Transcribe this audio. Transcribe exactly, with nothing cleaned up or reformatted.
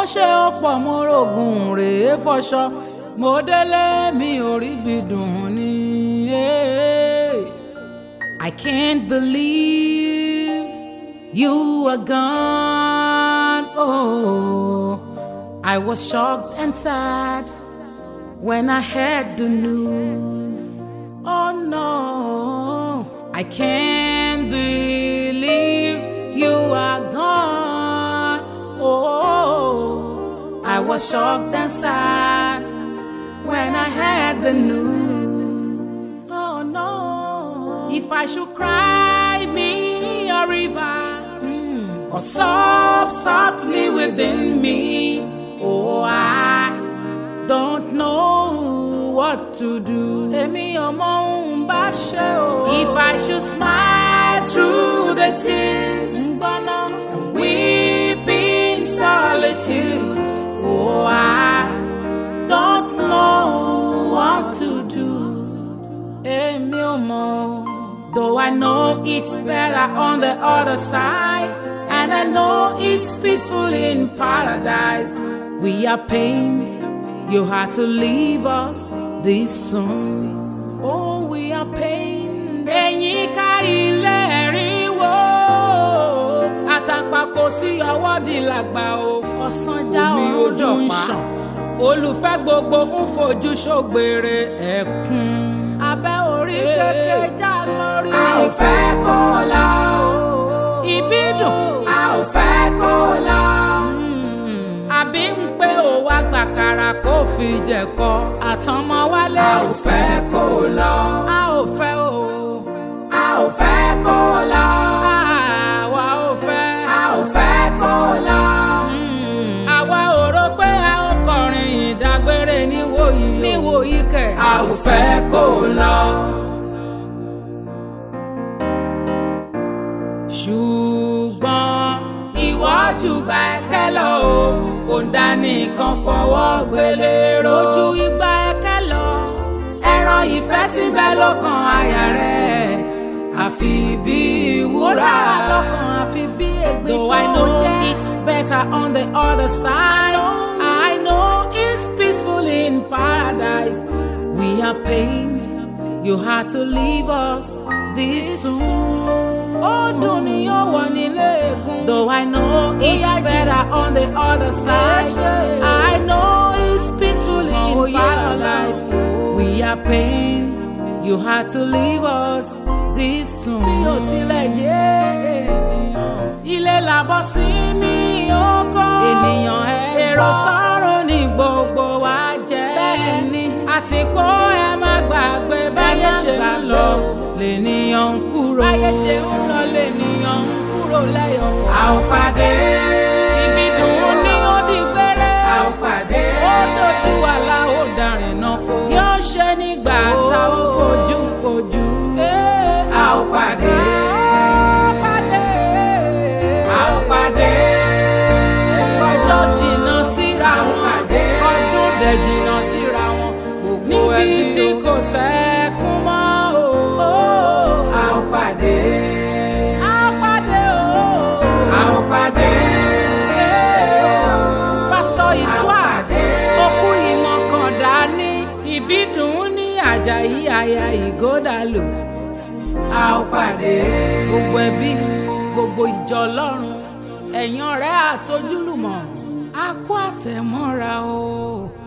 ṣe ọ̀pọ̀ mo rògùn rèé fọṣọ mo délé mi ò rí bí dùn ní. I can't believe you are gone. Oh, I was shocked and sad when I heard the news. Oh no, I can't believe you are gone. Oh, I was shocked and sad when I heard the news. Oh no, if I should cry me a river, mm, or sob softly within me, oh, I don't know what to do. Èmi ò mọ ohun bá ṣe o. If I should smile through the tears, weep in solitude, oh, I don't know what to do. Èmi ò mọ. Though I know it's better on the other side, and I know it's peaceful in paradise. We are pained, you had to leave us this soon. Oh, we are pained. Ẹ̀yin ká ilé rí wo, àtàpàkò sí ọwọ́ di làgbà o. Ọ̀sán já ojú ń ṣàn, olùfẹ́ gbogbo ń fojú ṣògbèrè ẹ̀kún. Abẹ́ orí kékeré já lórí. A ò fẹ́ kó lọ. Ibi dùn. A ò fẹ́ kó lọ. Àbí ń pé ó wá gbàkàrà kó fi jẹ̀kọ. Àtọmọ wálé. A ò fẹ́ kó lọ. A ò fẹ́ o. A ò fẹ́ kó lọ. Àwa ò fẹ́. A ò fẹ́ kó lọ. Àwa ò rò pé a ó kọrin ìdágbére níwòyí. Níwòyí kẹ̀. A ò fẹ́ kó lọ. Ṣùgbọ́n ìwọ jù gbà ẹ̀kẹ́ lọ o, kò dání kan fọwọ́ gbélé rojú ìgbà ẹ̀kẹ́ lọ. Ẹran ìfẹ́ tí ń bẹ lọ́kàn àyà rẹ̀, àfi bí ìwúrà lọ́kàn, àfi bí ègbé tó jẹ́. Though I know it's better on the other side, I know it's peaceful in paradise. We are pained, you had to leave us this soon. Oh, dunia wà nílé egun. Though I know it's better on the other side, I know it's peaceful in paradise. We are pained, you had to leave us this soon. Bí o tilẹ̀ jẹ́ ènìyàn, ilé làbọ̀ sí mi ọkọ. Ènìyàn èrò sọ́run ní gbogbo wa jẹ́. Bẹ́ẹ̀ni, àti pé ẹ má gbàgbé báyé ṣe ń lọ. Lènìyàn ń kúrò. Báyé ṣe ń lọ lènìyàn ń kúrò lẹ́yọ̀. A ò pàdé. Ibi dùn ní ó di gbére. A ò pàdé. Ó dojú àlá ó darin náà kó. Yóò ṣe nígbà tá ó fojú kojú. A ò pàdé. A ò pàdé. Ọjọ́ jìnnà síra wọn. Ọdún dẹ̀ jìnnà síra wọn. Gbogbo ẹbí tí kò sẹ́kún mọ́. A ò pàdé. A ò pàdé o. A ò pàdé. Pásítọ̀ Ìtúà okú ìmọ̀ kan dání. Ìbídùn ní Àjàyí aya Ìgódàlù. A ò pàdé. Gbogbo ẹbí, gbogbo ìjọ Ọlọ́run, ẹ̀yin ọ̀rẹ́ àtojúlùmọ̀, a kú àtẹ̀mọ́ra o.